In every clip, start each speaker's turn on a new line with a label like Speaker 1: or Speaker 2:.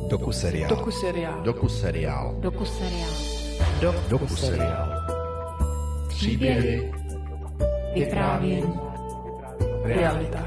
Speaker 1: Dokuseriál. Příběhy, vyprávění, realita.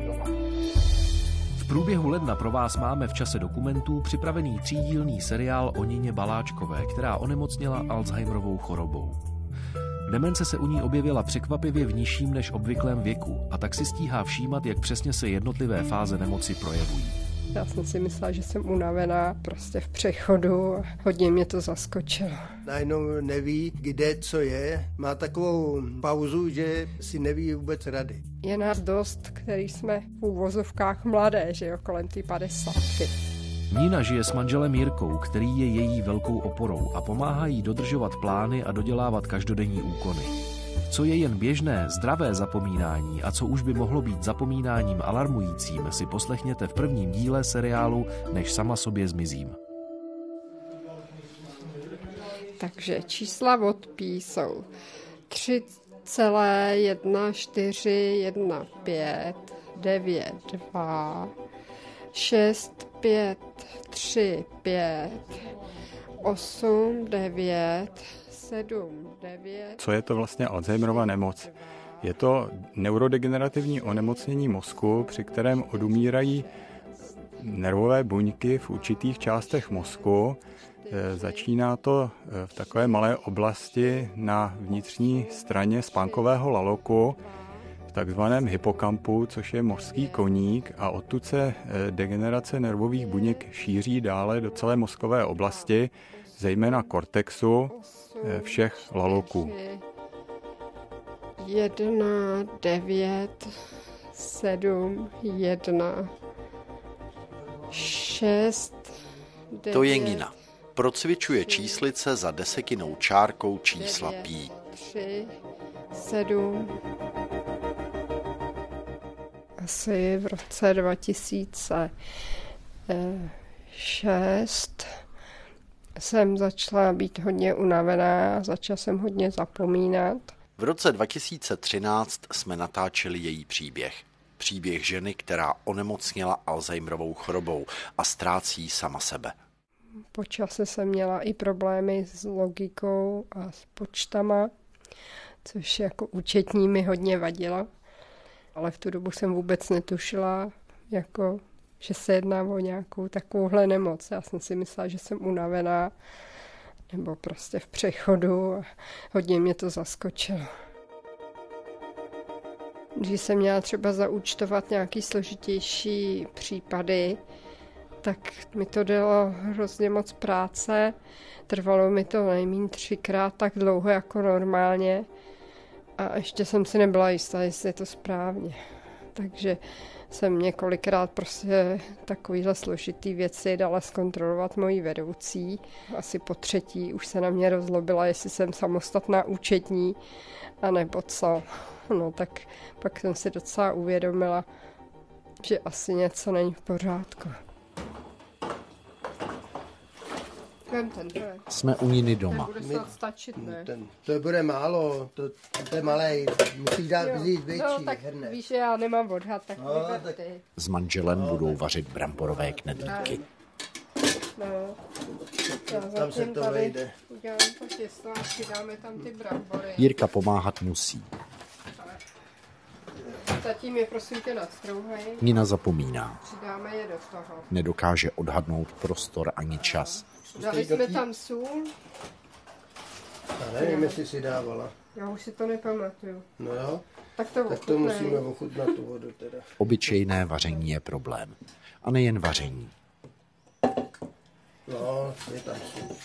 Speaker 2: V průběhu ledna pro vás máme v čase dokumentů připravený 3dílný seriál o Nině Baláčkové, která onemocněla Alzheimerovou chorobou. Demence se u ní objevila překvapivě v nižším než obvyklém věku a tak si stíhá všímat, jak přesně se jednotlivé fáze nemoci projevují.
Speaker 3: Já jsem si myslela, že jsem unavená, prostě v přechodu. Hodně mě to zaskočilo.
Speaker 4: Najednou neví, kde co je. Má takovou pauzu, že si neví vůbec rady.
Speaker 3: Je nás dost, který jsme v úvozovkách mladé, že jo, kolem té 50.
Speaker 2: Nina žije s manželem Jirkou, který je její velkou oporou a pomáhá jí dodržovat plány a dodělávat každodenní úkony. Co je jen běžné, zdravé zapomínání a co už by mohlo být zapomínáním alarmujícím, si poslechněte v prvním díle seriálu Než sama sobě zmizím.
Speaker 3: Takže čísla od Pi jsou 3,14159592 6535 897.
Speaker 5: Co je to vlastně Alzheimerova nemoc? Je to neurodegenerativní onemocnění mozku, při kterém odumírají nervové buňky v určitých částech mozku. Začíná to v takové malé oblasti na vnitřní straně spánkového laloku, v takzvaném hypokampu, což je mořský koník, a odtud se degenerace nervových buněk šíří dále do celé mozkové oblasti, zejména kortexu všech laloků.
Speaker 3: 1971 6.
Speaker 6: To je Nina. Procvičuje číslice za desetinnou čárkou čísla Pi.
Speaker 3: 3, 7. Asi v roce 2006 jsem začala být hodně unavená, začala jsem hodně zapomínat.
Speaker 6: V roce 2013 jsme natáčeli její příběh. Příběh ženy, která onemocněla Alzheimerovou chorobou a ztrácí sama sebe.
Speaker 3: Po čase jsem měla i problémy s logikou a s počtama, což jako účetní mi hodně vadilo. Ale v tu dobu jsem vůbec netušila, jako, že se jedná o nějakou takovouhle nemoc. Já jsem si myslela, že jsem unavená nebo prostě v přechodu a hodně mě to zaskočilo. Když jsem měla třeba zaúčtovat nějaký složitější případy, tak mi to dalo hrozně moc práce. Trvalo mi to nejméně 3krát tak dlouho jako normálně. A ještě jsem si nebyla jistá, jestli je to správně. Takže jsem několikrát prostě takovýhle složitý věci dala zkontrolovat mojí vedoucí. Asi po třetí už se na mě rozlobila, jestli jsem samostatná účetní, anebo co. No tak pak jsem si docela uvědomila, že asi něco není v pořádku.
Speaker 6: Jsme u Niny doma.
Speaker 3: Ten bude stačit, ne?
Speaker 4: To bude málo, to je malé, musíš dát vzít větší.
Speaker 3: No tak
Speaker 4: hrnek.
Speaker 3: víš, že já nemám odhad, tak vyber ty.
Speaker 6: S manželem budou vařit bramborové knedlíky.
Speaker 3: No,
Speaker 4: Tam se to vejde.
Speaker 3: Udělám to těsto a přidáme tam ty brambory.
Speaker 6: Jirka pomáhat musí.
Speaker 3: Zatím je prosím tě nastrouhaj.
Speaker 6: Nina zapomíná.
Speaker 3: Přidáme je do toho.
Speaker 6: Nedokáže odhadnout prostor ani čas.
Speaker 3: Dali jsme tam sůl.
Speaker 4: Já nevím, jestli si dávala.
Speaker 3: Já už si to nepamatuju.
Speaker 4: No jo,
Speaker 3: Tak to
Speaker 4: tak to musíme ochutnat tu vodu teda.
Speaker 6: Obyčejné vaření je problém. A nejen vaření.
Speaker 4: No, je tam sůl.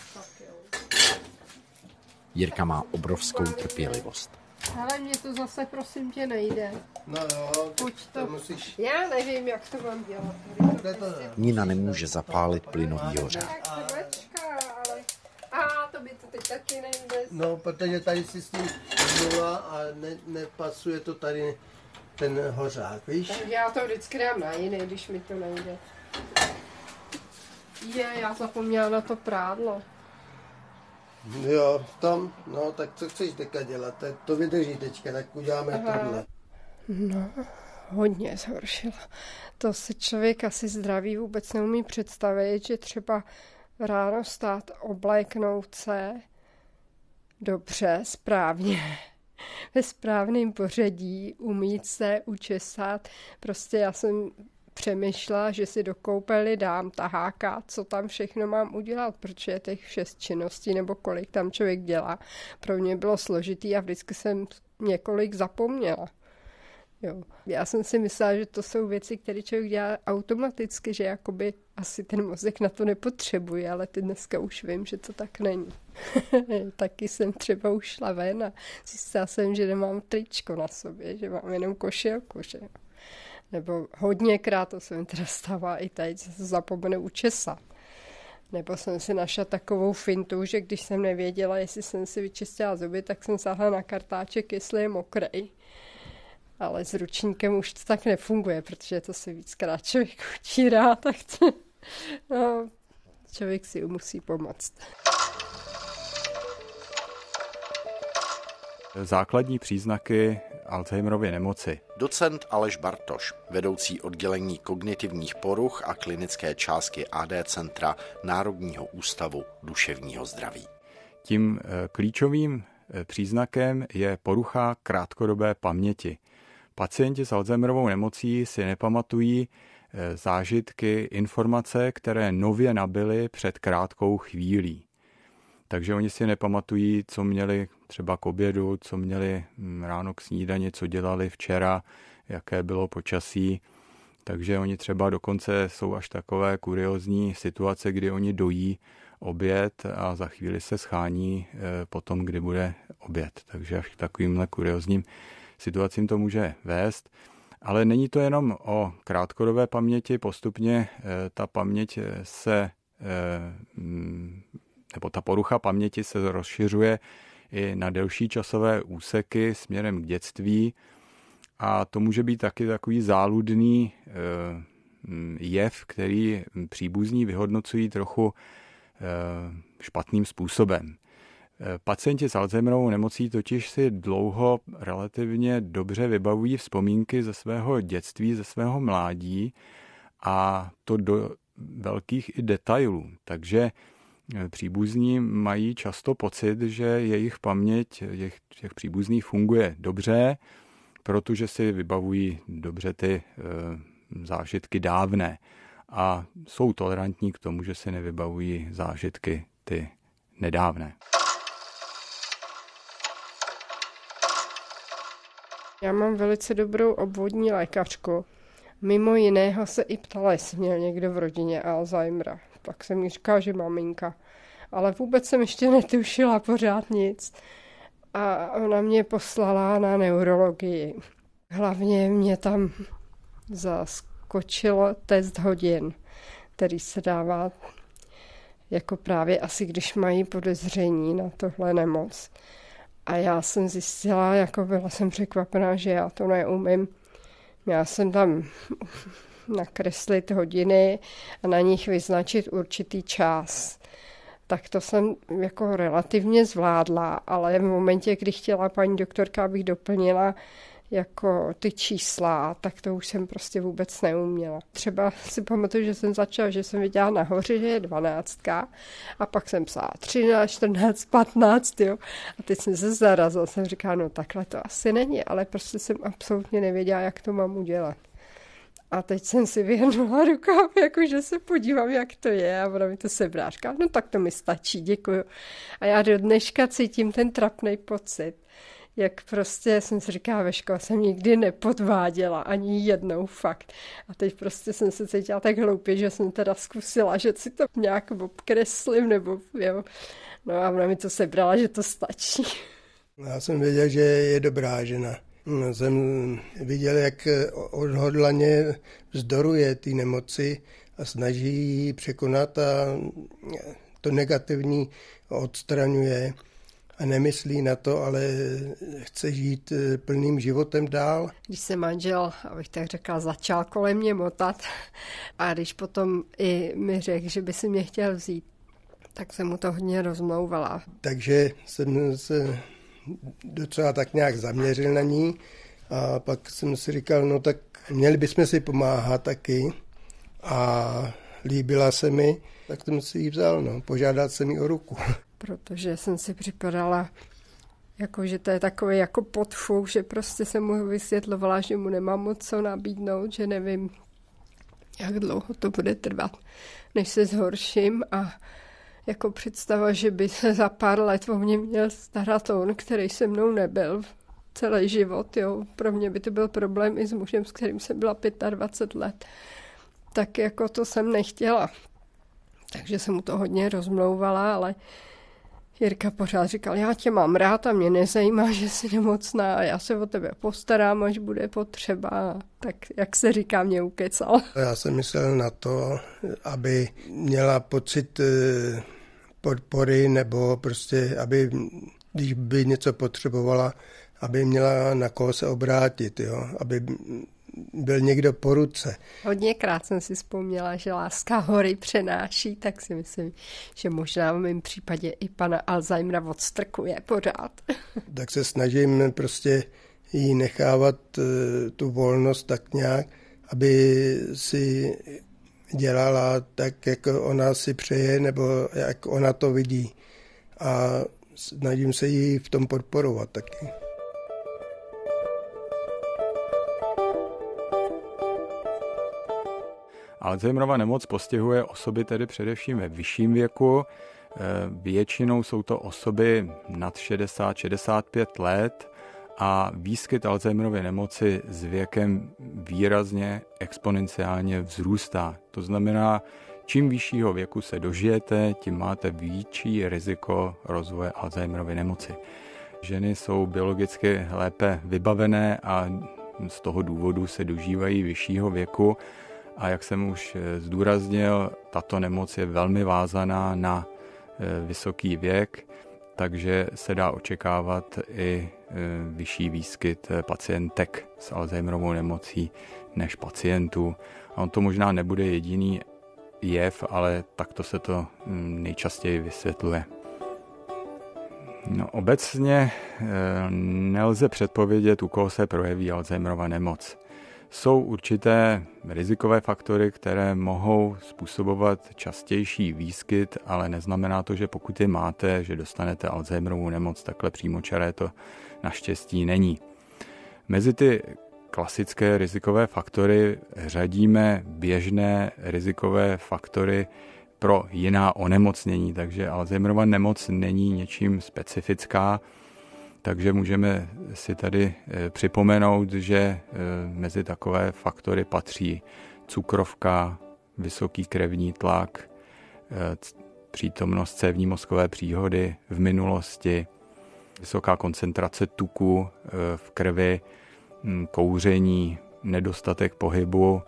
Speaker 6: Jirka má obrovskou trpělivost.
Speaker 3: Ale mě to zase prosím tě nejde.
Speaker 4: No jo,
Speaker 3: Pojď to.
Speaker 4: musíš.
Speaker 3: Já nevím, jak to mám dělat.
Speaker 6: Nina nemůže zapálit plynový hořák.
Speaker 3: Tak srdečka, ale... to by to teď taky nejde.
Speaker 4: No, protože tady si s tím mluvila a nepasuje to tady ten hořák, víš?
Speaker 3: Tak já to vždycky dám na jiný, když mi to nejde. Já zapomněla na to prádlo.
Speaker 4: Jo, tam, no, tak co chceš teďka dělat? Tak to vydrží teďka, tak uděláme tohle.
Speaker 3: No, hodně zhoršila. To si člověk asi zdravý vůbec neumí představit, že třeba ráno stát, obléknout se dobře, správně, ve správném pořadí, umýt se, učesat. Prostě já jsem přemýšlela, že si do koupely dám taháka, co tam všechno mám udělat, protože těch 6 činností nebo kolik tam člověk dělá, pro mě bylo složitý a vždycky jsem několik zapomněla. Jo. Já jsem si myslela, že to jsou věci, které člověk dělá automaticky, že jakoby asi ten mozek na to nepotřebuje, ale ty dneska už vím, že to tak není. Taky jsem třeba už šla ven a zjistila jsem, že nemám tričko na sobě, že mám jenom košilku, že? Nebo hodněkrát, to se mi teda stává i teď, zapomenu učesat. Nebo jsem si našla takovou fintu, že když jsem nevěděla, jestli jsem si vyčistila zuby, tak jsem sáhla na kartáček, jestli je mokrej. Ale s ručníkem už to tak nefunguje, protože to se víckrát člověk utírá, tak to, no, člověk si musí pomoct.
Speaker 5: Základní příznaky Alzheimerovy nemoci.
Speaker 6: Docent Aleš Bartoš, vedoucí oddělení kognitivních poruch a klinické částky AD centra Národního ústavu duševního zdraví.
Speaker 5: Tím klíčovým příznakem je porucha krátkodobé paměti. Pacienti s Alzheimerovou nemocí si nepamatují zážitky, informace, které nově nabyly před krátkou chvílí. Takže oni si nepamatují, co měli třeba k obědu, co měli ráno k snídani, co dělali včera, jaké bylo počasí. Takže oni třeba dokonce jsou až takové kuriózní situace, kdy oni dojí oběd a za chvíli se schání potom, kdy bude oběd. Takže až k takovýmhle kuriózním situacím to může vést. Ale není to jenom o krátkodobé paměti, postupně ta paměť se, nebo ta porucha paměti se rozšiřuje i na delší časové úseky směrem k dětství a to může být taky takový záludný jev, který příbuzní vyhodnocují trochu špatným způsobem. Pacienti s Alzheimerovou nemocí totiž si dlouho relativně dobře vybavují vzpomínky ze svého dětství, ze svého mládí a to do velkých i detailů. Takže příbuzní mají často pocit, že jejich paměť těch příbuzných funguje dobře, protože si vybavují dobře ty zážitky dávné a jsou tolerantní k tomu, že si nevybavují zážitky ty nedávné.
Speaker 3: Já mám velice dobrou obvodní lékařku. Mimo jiného se i ptala, jestli měl někdo v rodině Alzheimera. Tak jsem jí říkala, že maminka. Ale vůbec jsem ještě netušila pořád nic. A ona mě poslala na neurologii. Hlavně mě tam zaskočilo test hodin, který se dává jako právě asi, když mají podezření na tohle nemoc. A já jsem zjistila, jako byla jsem překvapená, že já to neumím. Měla jsem tam nakreslit hodiny a na nich vyznačit určitý čas. Tak to jsem jako relativně zvládla, ale v momentě, kdy chtěla paní doktorka, abych doplnila jako ty čísla, tak to už jsem prostě vůbec neuměla. Třeba si pamatuju, že jsem začala, že jsem viděla nahoře, že je 12 a pak jsem psala 13, 14, 15, jo. A teď jsem se zarazila, jsem říkala, no takhle to asi není, ale prostě jsem absolutně nevěděla, jak to mám udělat. A teď jsem si vyhrnula rukáv, jakože se podívám, jak to je a ona mi to sebrá. Říká, no tak to mi stačí, děkuju. A já do dneška cítím ten trapnej pocit, jak prostě jsem si říkala, ve škole jsem nikdy nepodváděla, ani jednou fakt. A teď prostě jsem se cítila tak hloupě, že jsem teda zkusila, že si to nějak obkreslím, nebo jo. No a ona mi to sebrala, že to stačí.
Speaker 4: Já jsem věděl, že je dobrá žena. Jsem viděl, jak odhodlaně vzdoruje té nemoci a snaží ji překonat a to negativní odstraňuje a nemyslí na to, ale chce žít plným životem dál.
Speaker 3: Když se manžel, abych tak řekla, začal kolem mě motat a když potom i mi řekl, že by si mě chtěl vzít, tak jsem mu to hodně rozmlouvala.
Speaker 4: Takže jsem se docela tak nějak zaměřil na ní a pak jsem si říkal, no tak Měli bychom si pomáhat taky a líbila se mi, tak jsem si ji vzal, no. Požádat jsem ji o ruku.
Speaker 3: Protože jsem si připadala, jako, že to je takový jako podfuk, že prostě jsem mu vysvětlovala, že mu nemám moc co nabídnout, že nevím, jak dlouho to bude trvat, než se zhorším a jako představa, že by se za pár let o mě měl starat on, který se mnou nebyl celý život. Jo. Pro mě by to byl problém i s mužem, s kterým jsem byla 25 let. Tak jako to jsem nechtěla. Takže jsem mu to hodně rozmlouvala, ale Jirka pořád říkal, já tě mám rád a mě nezajímá, že jsi nemocná a já se o tebe postarám, až bude potřeba. Tak jak se říká, mě ukecal.
Speaker 4: Já jsem myslel na to, aby měla pocit podpory nebo prostě, aby, když by něco potřebovala, aby měla na koho se obrátit, jo? Aby byl někdo po ruce.
Speaker 3: Hodněkrát jsem si vzpomněla, že láska hory přenáší, tak si myslím, že možná v mém případě i pana Alzheimera odstrkuje pořád.
Speaker 4: Tak se snažím prostě jí nechávat tu volnost tak nějak, aby si dělala tak, jak ona si přeje, nebo jak ona to vidí. A snažím se jí v tom podporovat taky.
Speaker 5: Alzheimerova nemoc postihuje osoby tedy především ve vyšším věku. Většinou jsou to osoby nad 60-65 let a výskyt Alzheimerovy nemoci s věkem výrazně exponenciálně vzrůstá. To znamená, čím vyššího věku se dožijete, tím máte větší riziko rozvoje Alzheimerovy nemoci. Ženy jsou biologicky lépe vybavené a z toho důvodu se dožívají vyššího věku. A jak jsem už zdůraznil, tato nemoc je velmi vázaná na vysoký věk, takže se dá očekávat i vyšší výskyt pacientek s Alzheimerovou nemocí než pacientů. A on to možná nebude jediný jev, ale takto se to nejčastěji vysvětluje. No, obecně nelze předpovědět, u koho se projeví Alzheimerova nemoc. Jsou určité rizikové faktory, které mohou způsobovat častější výskyt, ale neznamená to, že pokud je máte, že dostanete Alzheimerovu nemoc, takhle přímočaré to naštěstí není. Mezi ty klasické rizikové faktory řadíme běžné rizikové faktory pro jiná onemocnění, takže Alzheimerova nemoc není něčím specifická. Takže můžeme si tady připomenout, že mezi takové faktory patří cukrovka, vysoký krevní tlak, přítomnost cévní mozkové příhody v minulosti, vysoká koncentrace tuku v krvi, kouření, nedostatek pohybu.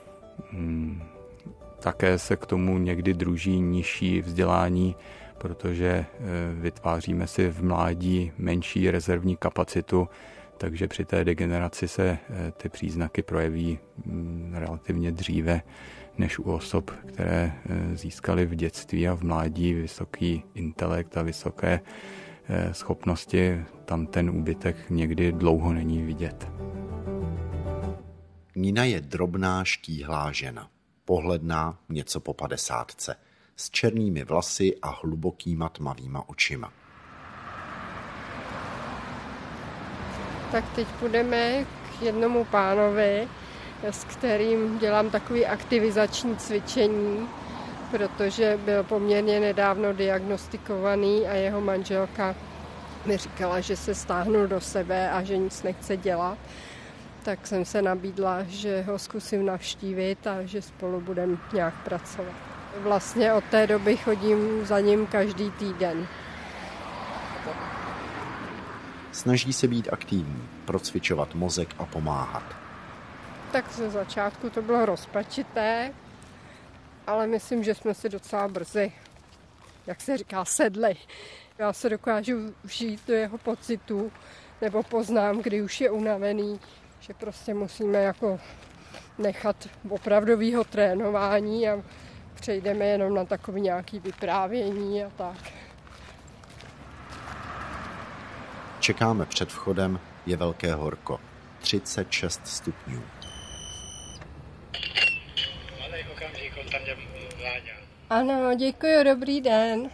Speaker 5: Také se k tomu někdy druží nižší vzdělání, protože vytváříme si v mládí menší rezervní kapacitu, takže při té degeneraci se ty příznaky projeví relativně dříve než u osob, které získaly v dětství a v mládí vysoký intelekt a vysoké schopnosti. Tam ten úbytek někdy dlouho není vidět.
Speaker 6: Nina je drobná, štíhlá žena. Pohledná, něco po 50, s černými vlasy a hlubokýma tmavýma očima.
Speaker 3: Tak teď půjdeme k jednomu pánovi, s kterým dělám takový aktivizační cvičení, protože byl poměrně nedávno diagnostikovaný a jeho manželka mi říkala, že se stáhnul do sebe a že nic nechce dělat. Tak jsem se nabídla, že ho zkusím navštívit a že spolu budeme nějak pracovat. Vlastně od té doby chodím za ním každý týden.
Speaker 6: Snaží se být aktivní, procvičovat mozek a pomáhat.
Speaker 3: Tak ze začátku to bylo rozpačité, ale myslím, že jsme si docela brzy, jak se říká, sedli. Já se dokážu vžít do jeho pocitů, nebo poznám, kdy už je unavený, že prostě musíme jako nechat opravdovýho trénování a přejdeme jenom na takové nějaké vyprávění a tak.
Speaker 6: Čekáme před vchodem, je velké horko. 36 stupňů.
Speaker 3: Ano, děkuji, dobrý den.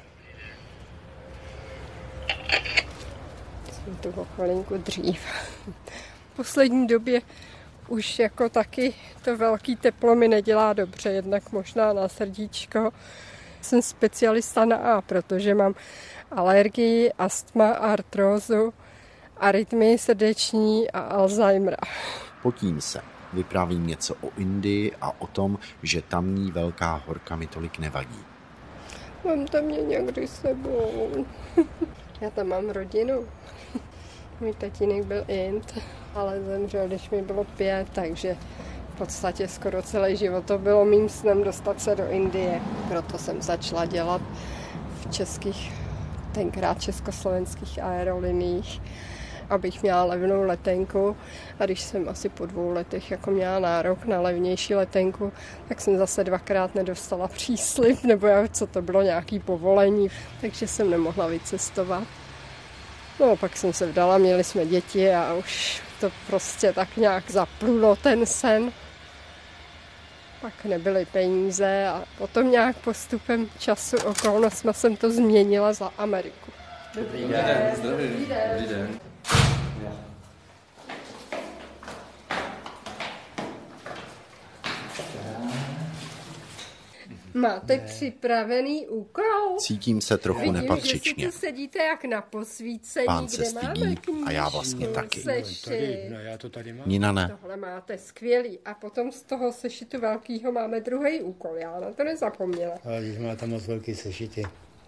Speaker 3: Jsem tu o chvilinku dřív. V poslední době už jako taky to velký teplo mi nedělá dobře, jednak možná na srdíčko. Jsem specialista na A, protože mám alergii, astma, artrózu, arytmii srdeční a Alzheimera.
Speaker 6: Potím se. Vyprávím něco o Indii a o tom, že tamní velká horka mi tolik nevadí.
Speaker 3: Mám tam mě někdy s sebou. Já tam mám rodinu. Můj tatínek byl Ind, ale zemřel, když mi bylo 5, takže v podstatě skoro celý život to bylo mým snem dostat se do Indie. Proto jsem začala dělat v českých, tenkrát československých aeroliniích, abych měla levnou letenku. A když jsem asi po 2 letech jako měla nárok na levnější letenku, tak jsem zase 2krát nedostala příslib, nebo co to bylo, nějaký povolení, takže jsem nemohla vycestovat. No, pak jsem se vdala, měli jsme děti a už to prostě tak nějak zaplulo ten sen. Pak nebyly peníze a potom nějak postupem času okolnostma jsem to změnila za Ameriku. Dobrý den. Dobrý den. Máte připravený úkol?
Speaker 6: Cítím se trochu nepatřičně.
Speaker 3: Vidím, že si tu sedíte jak na posvícení,
Speaker 6: Pán se
Speaker 3: kde
Speaker 6: stydí
Speaker 3: máme knížku,
Speaker 6: a já vlastně taky.
Speaker 3: Sešit.
Speaker 7: Já to tady mám.
Speaker 6: Nina ne.
Speaker 3: Tohle máte skvělý. A potom z toho sešitu velkýho máme druhý úkol. Já na to nezapomněla.
Speaker 7: Ale když máte moc velký sešity.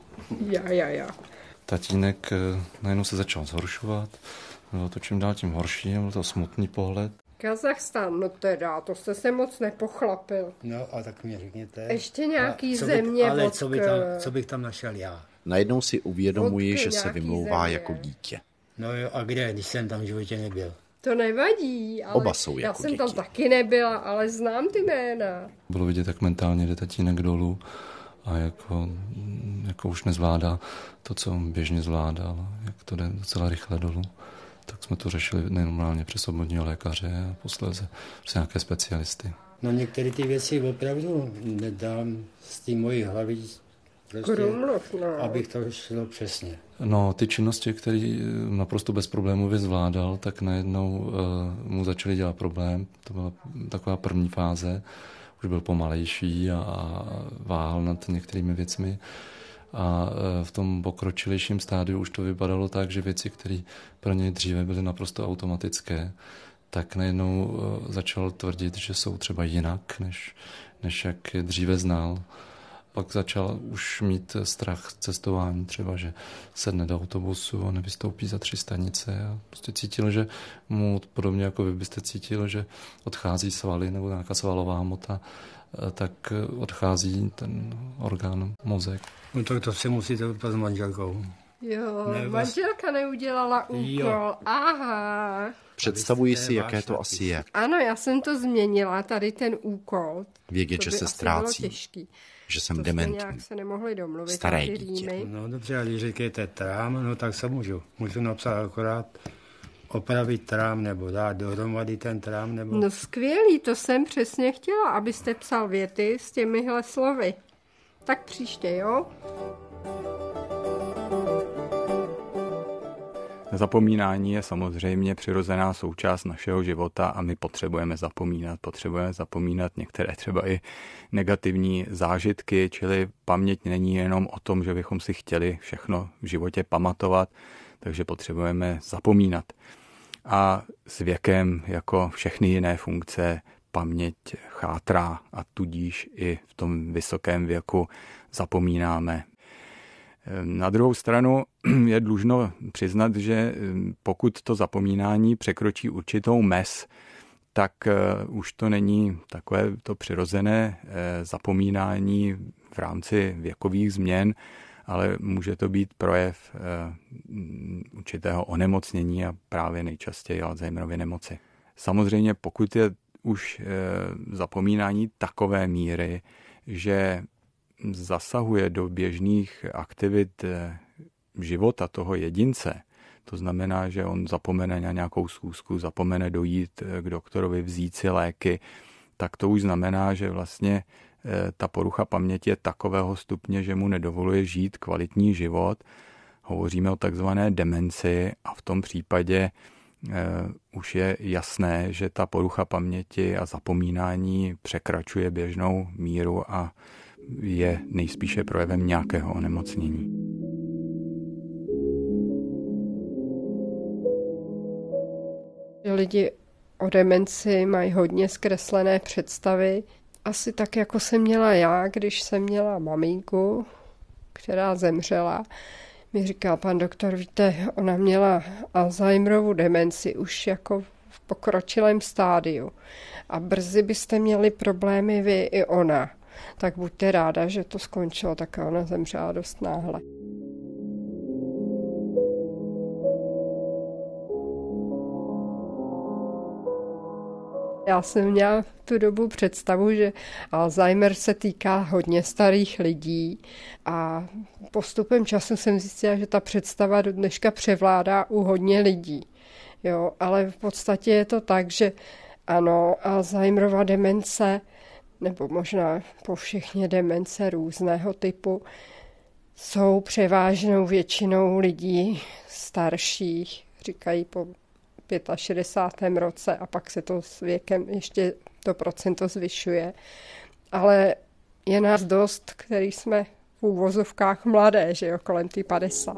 Speaker 3: Já.
Speaker 8: Tatínek najednou se začal zhoršovat. Bylo to čím dál tím horší, byl to smutný pohled.
Speaker 3: Kazachstán, no teda, to jste se moc nepochlapil.
Speaker 7: No a tak mě řekněte.
Speaker 3: Ještě nějaký
Speaker 7: země. Ale
Speaker 3: vodka.
Speaker 7: co bych tam našel já?
Speaker 6: Najednou si uvědomuji,
Speaker 3: Vodky,
Speaker 6: že se vymlouvá
Speaker 3: země.
Speaker 6: jako dítě.
Speaker 7: No jo, a kde, když jsem tam v životě nebyl?
Speaker 3: To nevadí, ale
Speaker 6: Oba jsou
Speaker 3: já
Speaker 6: jako
Speaker 3: jsem tam
Speaker 6: děti.
Speaker 3: taky nebyla, ale znám ty jména.
Speaker 8: Bylo vidět, jak mentálně jde tatínek dolů a jako už nezvládá to, co běžně zvládal, jak to jde docela rychle dolů. Tak jsme to řešili nenormálně přes obvodního lékaře a posléze přes nějaké specialisty.
Speaker 7: No některé ty věci opravdu nedám z té mojí hlavy, prostě, abych to šlo přesně.
Speaker 8: No, ty činnosti, které naprosto bezproblémově zvládal, tak najednou mu začaly dělat problém. To byla taková první fáze. Už byl pomalejší a váhal nad některými věcmi. A v tom pokročilejším stádiu už to vypadalo tak, že věci, které pro něj dříve byly naprosto automatické, tak najednou začal tvrdit, že jsou třeba jinak, než jak je dříve znal. Pak začal už mít strach z cestování, třeba, že sedne do autobusu a nevystoupí za 3 stanice a prostě cítil, že mu podobně jako vy byste cítil, že odchází svaly nebo nějaká svalová hmota, tak odchází ten orgán mozek.
Speaker 7: No tak to si musíte vypat s manželkou.
Speaker 3: Jo, manželka neudělala úkol. Jo. Aha.
Speaker 6: Představuji si, jaké to asi je.
Speaker 3: Ano, já jsem to změnila, tady ten úkol.
Speaker 6: Vědět, že se ztrácí, že jsem dementní,
Speaker 3: nějak se nemohli domluvit,
Speaker 6: staré dítě.
Speaker 7: No dobře, a když říkáte trám, no tak se můžu. Můžu napsat akorát opravit trám, nebo dát dohromady ten trám, nebo...
Speaker 3: No skvělý, to jsem přesně chtěla, abyste psal věty s těmihle slovy. Tak příště, jo?
Speaker 5: Zapomínání je samozřejmě přirozená součást našeho života a my potřebujeme zapomínat některé třeba i negativní zážitky, čili paměť není jenom o tom, že bychom si chtěli všechno v životě pamatovat, takže potřebujeme zapomínat. A s věkem, jako všechny jiné funkce, paměť chátrá a tudíž i v tom vysokém věku zapomínáme. Na druhou stranu je dlužno přiznat, že pokud to zapomínání překročí určitou mez, tak už to není takové to přirozené zapomínání v rámci věkových změn, ale může to být projev určitého onemocnění a právě nejčastěji Alzheimerovy nemoci. Samozřejmě pokud je už zapomínání takové míry, že zasahuje do běžných aktivit života toho jedince, to znamená, že on zapomene na nějakou schůzku, zapomene dojít k doktorovi, vzít si léky, tak to už znamená, že vlastně ta porucha paměti je takového stupně, že mu nedovoluje žít kvalitní život. Hovoříme o takzvané demenci a v tom případě už je jasné, že ta porucha paměti a zapomínání překračuje běžnou míru a je nejspíše projevem nějakého onemocnění.
Speaker 3: Lidi o demenci mají hodně zkreslené představy. Asi tak, jako jsem měla já, když jsem měla maminku, která zemřela. Mi říkal pan doktor, víte, ona měla Alzheimerovu demenci už jako v pokročilém stádiu. A brzy byste měli problémy vy i ona. Tak buďte ráda, že to skončilo, tak ona zemřela dost náhle. Já jsem měla v tu dobu představu, že Alzheimer se týká hodně starých lidí a postupem času jsem zjistila, že ta představa do dneška převládá u hodně lidí. Jo, ale v podstatě je to tak, že ano, Alzheimerova demence, nebo možná povšechně demence různého typu, jsou převážnou většinou lidí starších, říkají po 65. roce a pak se to s věkem ještě to procento zvyšuje. Ale je nás dost, který jsme v úvozovkách mladé, že jo, kolem ty 50.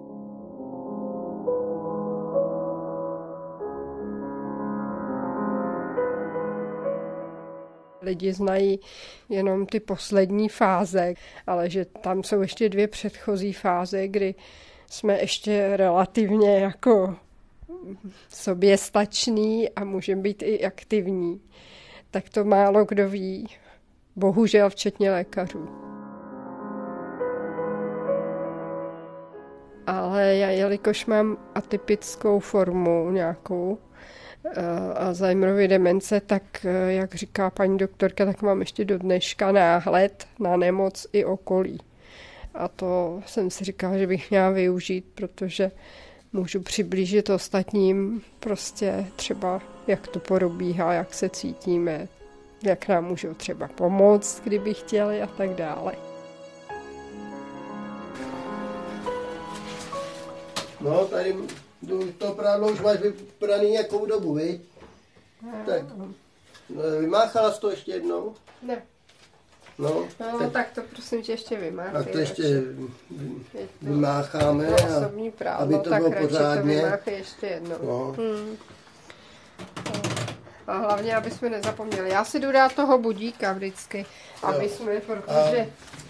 Speaker 3: Lidi znají jenom ty poslední fáze, ale že tam jsou ještě 2 předchozí fáze, kdy jsme ještě relativně jako soběstačný a můžeme být i aktivní. Tak to málo kdo ví. Bohužel včetně lékařů. Ale já, jelikož mám atypickou formu nějakou Alzheimerovy demence, tak jak říká paní doktorka, tak mám ještě do dneška náhled na nemoc i okolí. A to jsem si říkala, že bych měla využít, protože můžu přiblížit ostatním prostě třeba, jak to probíhá, jak se cítíme, jak nám můžou třeba pomoct, kdyby chtěli a tak dále.
Speaker 4: No, tady to prádlo už máš vypraný jakou dobu, viď? Tak, no, vymáchala jsi to ještě jednou?
Speaker 3: Ne.
Speaker 4: No,
Speaker 3: tak to prosím tě ještě vymáchej.
Speaker 4: Tak to ještě vymácháme, aby to bylo pořádně.
Speaker 3: To vymáchej ještě jednou.
Speaker 4: No.
Speaker 3: A hlavně, aby jsme nezapomněli. Já si jdu dát toho budíka vždycky, aby jsme, protože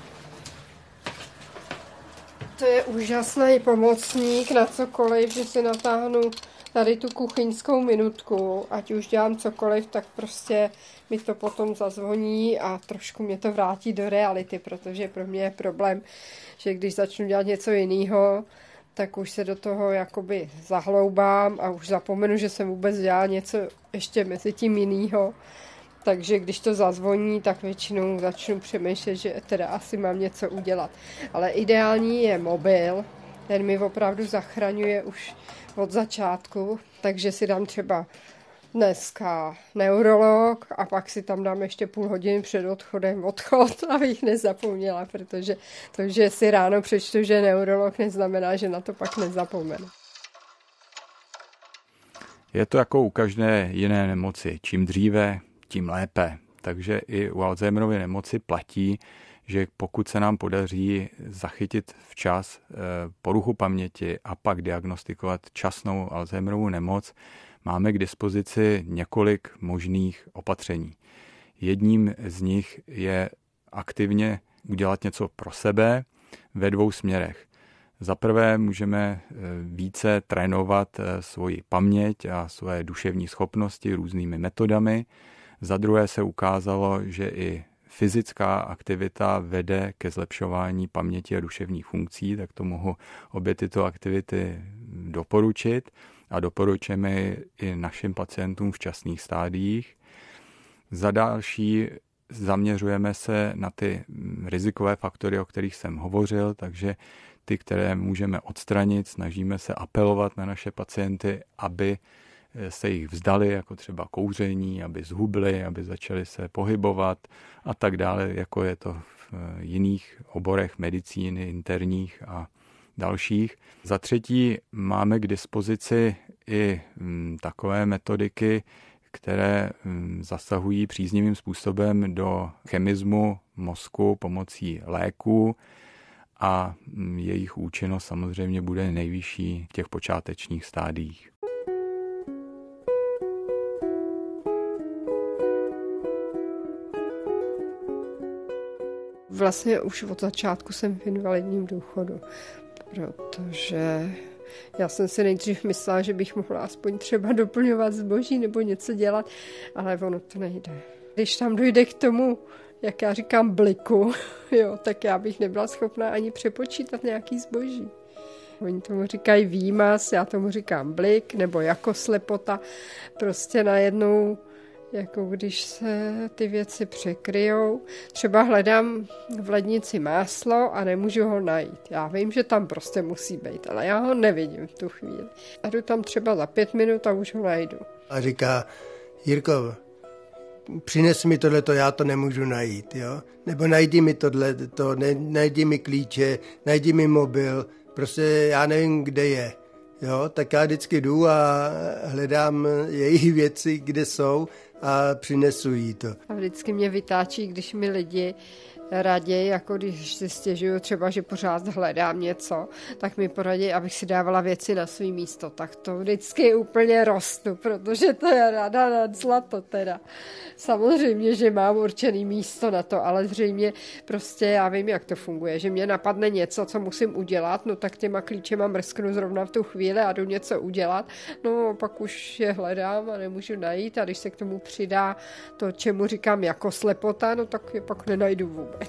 Speaker 3: to je úžasný pomocník na cokoliv, že si natáhnu tady tu kuchyňskou minutku, ať už dělám cokoliv, tak prostě mi to potom zazvoní a trošku mě to vrátí do reality, protože pro mě je problém, že když začnu dělat něco jiného, tak už se do toho jakoby zahloubám a už zapomenu, že jsem vůbec dělala něco ještě mezi tím jinýho. Takže když to zazvoní, tak většinou začnu přemýšlet, že teda asi mám něco udělat. Ale ideální je mobil, ten mi opravdu zachraňuje už od začátku, takže si dám třeba dneska neurolog a pak si tam dám ještě půl hodiny před odchodem odchod, abych nezapomněla, protože to, že si ráno přečtu, že neurolog, neznamená, že na to pak nezapomenu.
Speaker 5: Je to jako u každé jiné nemoci. Čím dříve, tím lépe. Takže i u Alzheimerovy nemoci platí, že pokud se nám podaří zachytit včas poruchu paměti a pak diagnostikovat časnou Alzheimerovu nemoc, máme k dispozici několik možných opatření. Jedním z nich je aktivně udělat něco pro sebe ve 2 směrech. Za prvé můžeme více trénovat svoji paměť a své duševní schopnosti různými metodami. Za druhé se ukázalo, že i fyzická aktivita vede ke zlepšování paměti a duševních funkcí, tak to mohu obě tyto aktivity doporučit a doporučujeme i našim pacientům v časných stádiích. Za další zaměřujeme se na ty rizikové faktory, o kterých jsem hovořil, takže ty, které můžeme odstranit, snažíme se apelovat na naše pacienty, aby se jich vzdali, jako třeba kouření, aby zhubli, aby začali se pohybovat a tak dále, jako je to v jiných oborech medicíny, interních a dalších. Za třetí máme k dispozici i takové metodiky, které zasahují příznivým způsobem do chemismu mozku pomocí léků a jejich účinnost samozřejmě bude nejvyšší v těch počátečních stádiích.
Speaker 3: Vlastně už od začátku jsem v invalidním důchodu, protože já jsem si nejdřív myslela, že bych mohla aspoň třeba doplňovat zboží nebo něco dělat, ale ono to nejde. Když tam dojde k tomu, jak já říkám, bliku, jo, tak já bych nebyla schopná ani přepočítat nějaký zboží. Oni tomu říkají výmaz, já tomu říkám blik, nebo jako slepota. Prostě najednou, jako když se ty věci překryjou. Třeba hledám v lednici máslo a nemůžu ho najít. Já vím, že tam prostě musí být, ale já ho nevidím v tu chvíli. A jdu tam třeba za 5 minut a už ho najdu.
Speaker 4: A říká, Jirko, přines mi tohleto, já to nemůžu najít, jo? Nebo najdi mi tohleto, najdi mi klíče, najdi mi mobil, prostě já nevím, kde je. Jo? Tak já vždycky jdu a hledám její věci, kde jsou a přinesu jí to.
Speaker 3: A vždycky mě vytáčí, když mi lidi raději, jako když si stěžuju třeba, že pořád hledám něco, tak mi poradí, abych si dávala věci na svý místo. Tak to vždycky úplně rostu, protože to je rada nad zlato teda. Samozřejmě, že mám určený místo na to, ale zřejmě prostě já vím, jak to funguje, že mě napadne něco, co musím udělat, no tak těma klíčema mrsknu zrovna v tu chvíli a jdu něco udělat, no pak už je hledám a nemůžu najít a když se k tomu přidá to, čemu říkám jako slepota, no tak je pak nenajdu vůbec.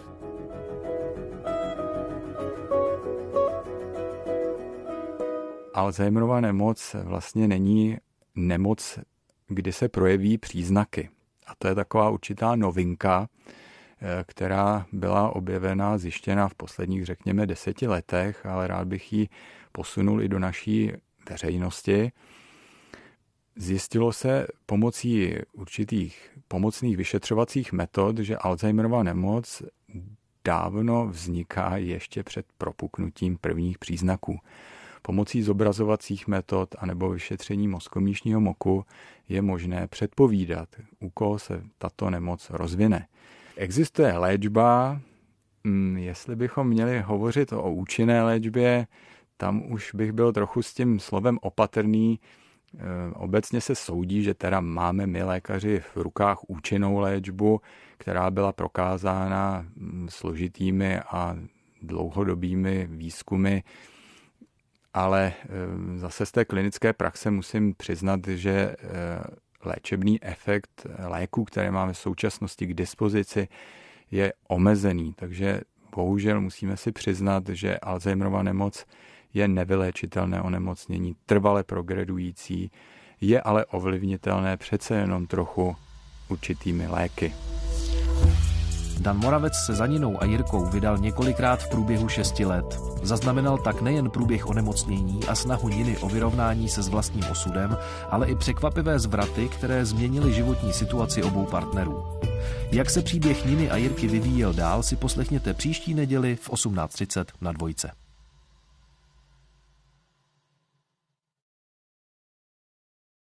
Speaker 5: Alzheimerova nemoc vlastně není nemoc, kdy se projeví příznaky. A to je taková určitá novinka, která byla objevena, zjištěna v posledních, řekněme, 10 letech, ale rád bych ji posunul i do naší veřejnosti. Zjistilo se pomocí určitých pomocných vyšetřovacích metod, že Alzheimerova nemoc dávno vzniká ještě před propuknutím prvních příznaků. Pomocí zobrazovacích metod anebo vyšetření mozkomíšního moku je možné předpovídat, u koho se tato nemoc rozvine. Existuje léčba, jestli bychom měli hovořit o účinné léčbě, tam už bych byl trochu s tím slovem opatrný. Obecně se soudí, že teda máme my lékaři v rukách účinnou léčbu, která byla prokázána složitými a dlouhodobými výzkumy, ale zase z té klinické praxe musím přiznat, že léčebný efekt léků, které máme v současnosti k dispozici, je omezený, takže bohužel musíme si přiznat, že Alzheimerova nemoc je nevyléčitelné onemocnění, trvale progredující, je ale ovlivnitelné přece jenom trochu určitými léky.
Speaker 2: Dan Moravec se za Ninou a Jirkou vydal několikrát v průběhu 6 let. Zaznamenal tak nejen průběh onemocnění a snahu Niny o vyrovnání se s vlastním osudem, ale i překvapivé zvraty, které změnily životní situaci obou partnerů. Jak se příběh Niny a Jirky vyvíjel dál, si poslechněte příští neděli v 18:30 na Dvojce.